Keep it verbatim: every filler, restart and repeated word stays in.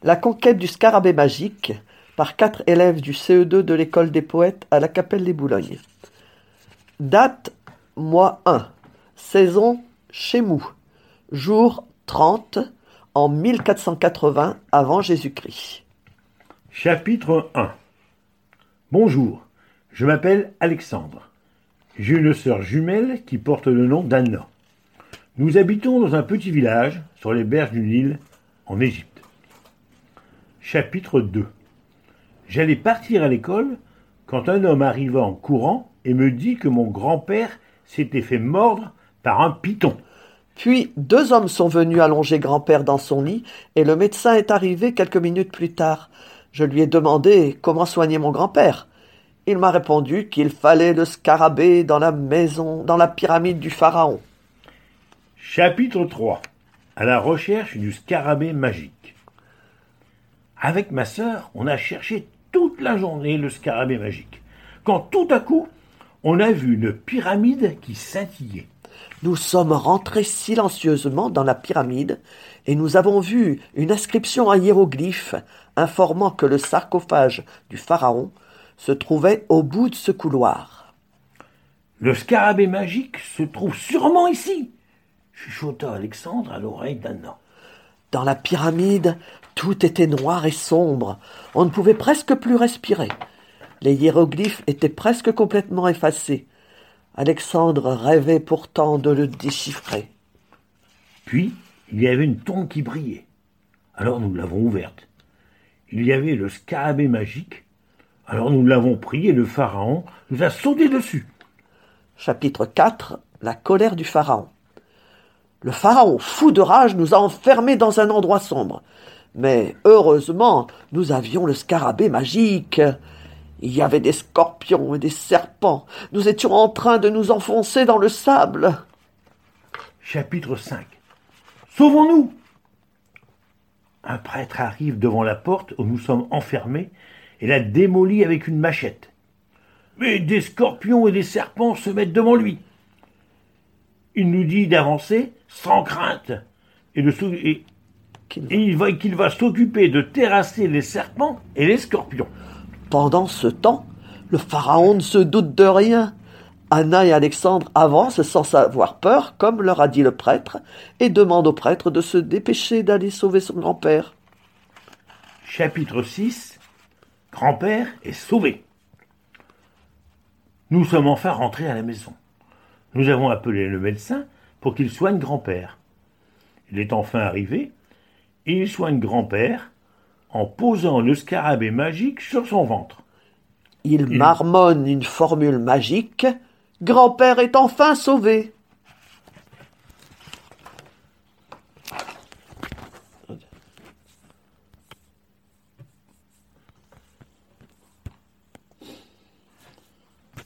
La conquête du scarabée magique par quatre élèves du C E deux de l'école des poètes à la Capelle-les-Boulognes. Date mois un. Saison Chémou. Jour trente en mille quatre cent quatre-vingts avant Jésus-Christ. Chapitre un. Bonjour, je m'appelle Alexandre. J'ai une sœur jumelle qui porte le nom d'Anna. Nous habitons dans un petit village sur les berges du Nil, en Égypte. Chapitre deux. J'allais partir à l'école quand un homme arriva en courant et me dit que mon grand-père s'était fait mordre par un python. Puis deux hommes sont venus allonger grand-père dans son lit et le médecin est arrivé quelques minutes plus tard. Je lui ai demandé comment soigner mon grand-père. Il m'a répondu qu'il fallait le scarabée dans la maison, dans la pyramide du pharaon. Chapitre trois. À la recherche du scarabée magique. Avec ma sœur, on a cherché toute la journée le scarabée magique, quand tout à coup, on a vu une pyramide qui scintillait. Nous sommes rentrés silencieusement dans la pyramide et nous avons vu une inscription en hiéroglyphes informant que le sarcophage du pharaon se trouvait au bout de ce couloir. Le scarabée magique se trouve sûrement ici, chuchota Alexandre à l'oreille d'Anna. Dans la pyramide, tout était noir et sombre. On ne pouvait presque plus respirer. Les hiéroglyphes étaient presque complètement effacés. Alexandre rêvait pourtant de le déchiffrer. Puis, il y avait une tombe qui brillait. Alors nous l'avons ouverte. Il y avait le scarabée magique. Alors nous l'avons pris et le pharaon nous a sauté dessus. Chapitre quatre. La colère du pharaon. Le pharaon, fou de rage, nous a enfermés dans un endroit sombre. Mais heureusement, nous avions le scarabée magique. Il y avait des scorpions et des serpents. Nous étions en train de nous enfoncer dans le sable. Chapitre cinq. Sauvons-nous! Un prêtre arrive devant la porte où nous sommes enfermés et la démolit avec une machette. Mais des scorpions et des serpents se mettent devant lui. Il nous dit d'avancer sans crainte et, de, et, et il va, qu'il va s'occuper de terrasser les serpents et les scorpions. Pendant ce temps, le pharaon ne se doute de rien. Anna et Alexandre avancent sans avoir peur, comme leur a dit le prêtre, et demandent au prêtre de se dépêcher d'aller sauver son grand-père. Chapitre six. Grand-père est sauvé. Nous sommes enfin rentrés à la maison. Nous avons appelé le médecin pour qu'il soigne grand-père. Il est enfin arrivé et il soigne grand-père en posant le scarabée magique sur son ventre. Il, il marmonne une formule magique. Grand-père est enfin sauvé.